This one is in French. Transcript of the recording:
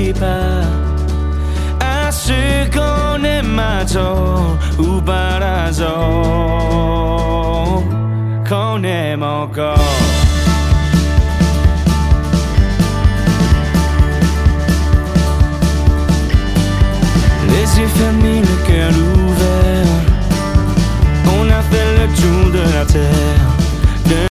pas à ce qu'on aime à tort ou par hasard qu'on aime encore. Les yeux fermés